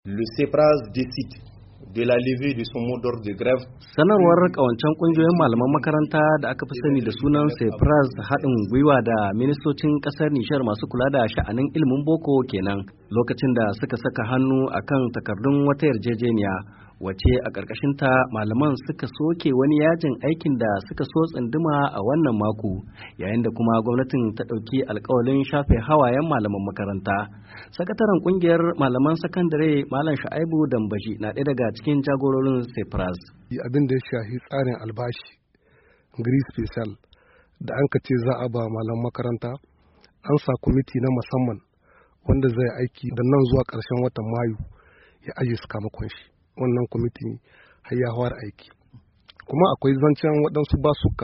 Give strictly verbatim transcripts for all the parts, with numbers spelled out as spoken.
Le CEPRAS décide de la levée de son mot d'ordre de grève. Sanarwar kawancen kungiyoyin malaman makaranta da aka fi sani da sunan CEPRAS haɗin gwiwa da ministocin ƙasar Nishar masu kula da sha'anin ilimin boko kenan lokacin da suka saka hannu akan takardun wata yarjejeniya wace a ƙarƙashinta malaman suka soke wani yajin aikin da suka so tsunduma a wannan mako yayin da kuma gwamnatin ta ɗauki alƙawalin shafe hawayen malaman makaranta. Sakataren ƙungiyar malaman sakandare Malam Sha'aibu Dambaji na ɗaya daga cikin jagororin CEPRAS. Abin da ya shafi tsarin albashi gris special da an ce za a ba malam makaranta an sa kwamiti na musamman wanda zai aiki da nan zuwa ƙarshen watan Mayu ya aje sakamakon shi. Wannan kwamiti har ya fara aiki kuma akwai zancen waɗansu basuka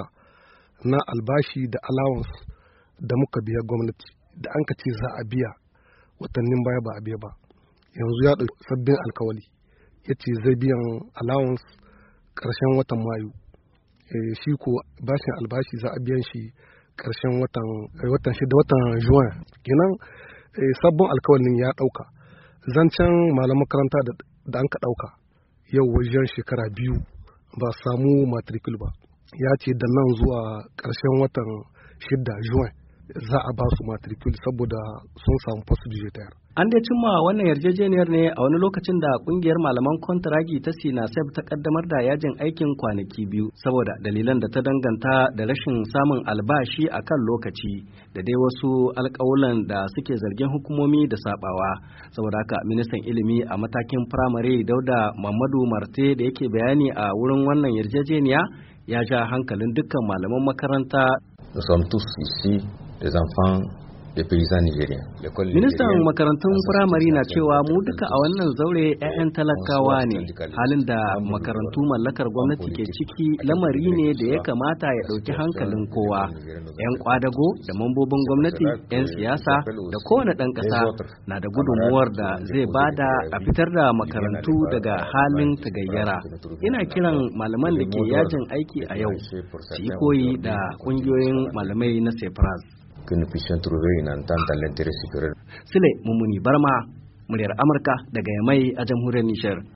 na albashi da allowance da muka biya gwamnati da an ce za a biya watannin baya ba a biya ba, yanzu ya ɗauki sabbin alkawali ya ce zai biyan allowance ƙarshen watan Mayu. E, shi ko bashin albashi za a biyan shi ƙarshen watan watan shida watan Juin kenan. E, sabbin alkawalin ya ɗauka zancen malam makaranta da da an ka ɗauka yau wajen shekara biyu ba samu matricul ba, ya ce da nan zuwa ƙarshen watan shida Juin za a ba su matricul saboda sun samu post budgetaire. An dai cimma wannan yarjejeniyar ne a wani lokacin da kungiyar malaman kontragi ta Sinasef ta kaddamar da yajin aikin kwanaki biyu saboda dalilan da ta danganta da rashin samun albashi a kan lokaci da dai wasu alkawulan da suke zargin hukumomi da sabawa. Saboda haka ministan ilimi a matakin firamare Dauda Mamadu Marte da yake bayani a wurin wannan yarjejeniya ya ja hankalin dukkan malaman makaranta. Nous sommes tous ici des enfants des paysans nigériens. Ministan makarantun firamare na cewa mu duka a wannan zaure 'ya'yan talakawa ne. Halin da makarantu mallakar gwamnati ke ciki lamari ne da ya kamata ya ɗauki hankalin kowa. 'Yan kwadago da mambobin gwamnati, 'yan siyasa da kowane ɗan ƙasa na da gudunmuwar da zai bada a fitar da makarantu daga halin tagayyara. Ina kiran malaman da ke yajin aiki a yau su yi koyi da ƙungiyoyin malamai na CEPRAS. Que nous puissions trouver une entente dans l'intérêt supérieur. Sule Mummuni Barma, muryar Amurka daga Yamai a jamhuriyar Nijar.